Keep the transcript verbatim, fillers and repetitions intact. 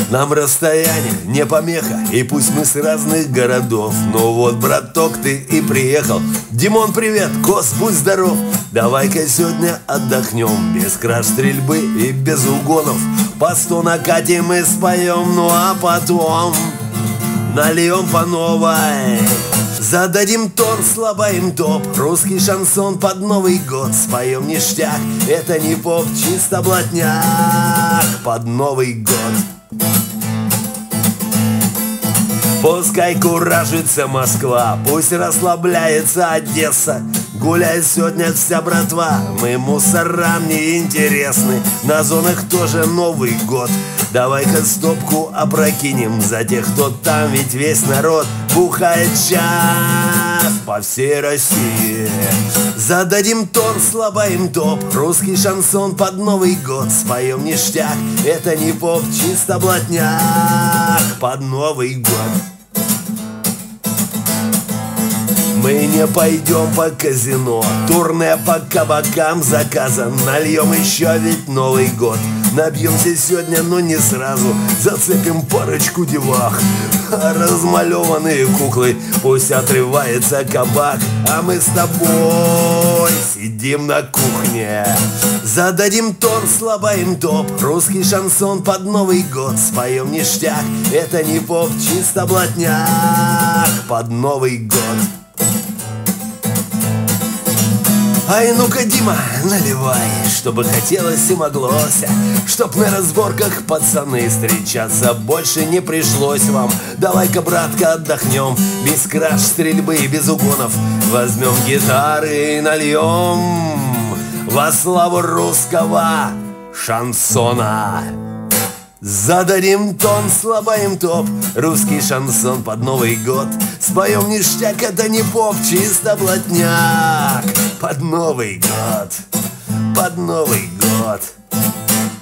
Нам расстояние не помеха, и пусть мы с разных городов. Ну вот, браток, ты и приехал. Димон, привет, Кос, будь здоров. Давай-ка сегодня отдохнем, без краж, стрельбы и без угонов. По сто накатим и споем, ну а потом нальем по новой. Зададим тон, слабаем топ, русский шансон под Новый год. Споем ништяк, это не поп, чисто блатняк под Новый год. Пускай куражится Москва, пусть расслабляется Одесса. Гуляет сегодня вся братва, мы мусорам не интересны. На зонах тоже Новый год. Давай-ка стопку опрокинем за тех, кто там, ведь весь народ бухает час по всей России. Зададим тон, слабаем топ, русский шансон под Новый год. Споем ништяк, это не поп, чисто блатняк под Новый год. Мы не пойдем по казино, турне по кабакам заказан. Нальем еще, ведь Новый год. Набьемся сегодня, но не сразу. Зацепим парочку девах. Размалеванные куклы, пусть отрывается кабак. А мы с тобой сидим на кухне. Зададим тон, слабаем топ, русский шансон под Новый год. Споем ништяк, это не поп, чисто блатняк под Новый год. Ай, ну-ка, Дима, наливай, чтобы хотелось и моглось, чтоб на разборках пацаны встречаться больше не пришлось вам. Давай-ка, братка, отдохнем, без краж, стрельбы и без угонов. Возьмем гитары и нальем во славу русского шансона. Зададим тон, слабаем топ, русский шансон под Новый год. Споем ништяк, это не поп, чисто блатняк под Новый год, под Новый год.